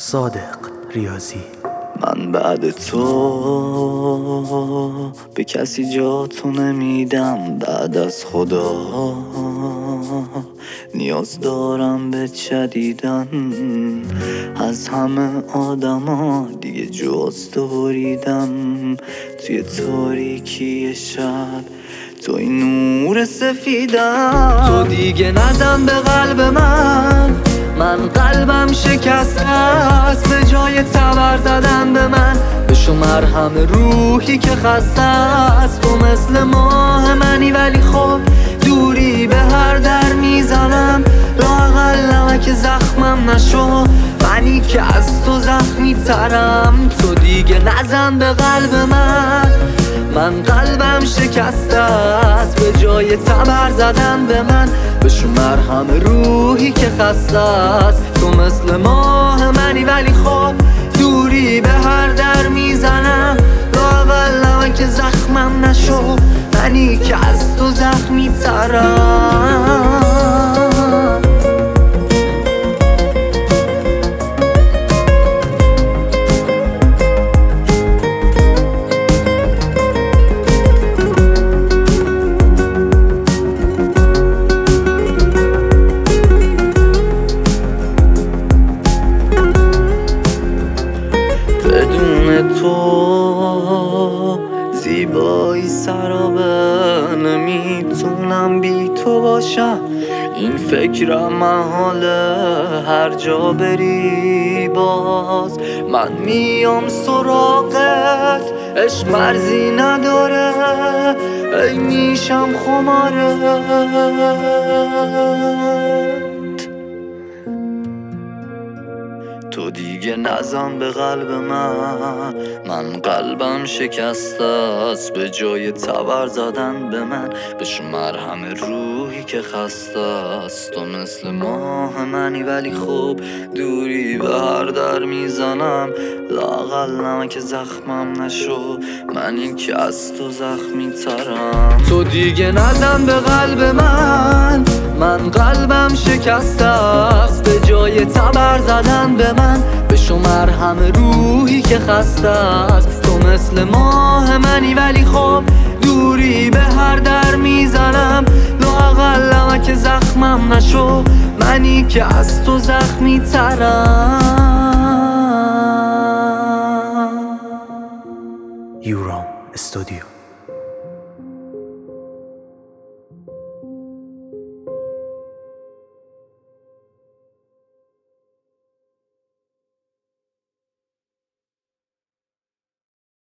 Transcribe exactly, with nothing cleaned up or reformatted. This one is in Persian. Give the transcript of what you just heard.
صادق ریاضی. من بعد تو به کسی جاتو نمیدم، بعد از خدا نیاز دارم به جدیدن. از همه آدما دیگه جز تو بریدم، توی تاریکی شب تو این نور سفیدم. تو دیگه نزن به قلب من، من قلبم شکسته است. به جای تبر زدن به من بشو مرهم روحی که خسته است. تو مثل ماه منی ولی خب دوری به هر در میزنم. لااقل نمک زخمم نشو، منی که از تو زخمی ترم. تو دیگه نزن به قلب من، من قلبم شکسته است. به جای تبر زدن به من بشو مرهم روحی که خسته است. تو مثل ماه منی ولی خب دوری به هر در میزنم. لااقل نمک زخمم نشو، منی که از تو زخمی ترم. تو زیبایی سرابه، نمیتونم بی تو باشم. این فکرم محاله، هر جا بری باز من میام سراغت. عشق مرزی نداره، ای میشم خمارت. تو دیگه نزن به قلب من، من قلبم شکسته است. به جای تبر زدن به من بشو مرهم روحی که خسته است. تو مثل ماه منی ولی خوب دوری به هر در میزنم. لااقل نمک زخمم نشو، منی که از تو زخمی ترم. تو دیگه نزن به قلب من، من قلبم شکسته است. به جای تبر زدن به من بشو مرهم روحی که خسته است. تو مثل ماه منی ولی خب دوری به هر در میزنم. لااقل نمک زخمم نشو، منی که از تو زخمی ترم. یورام استودیو.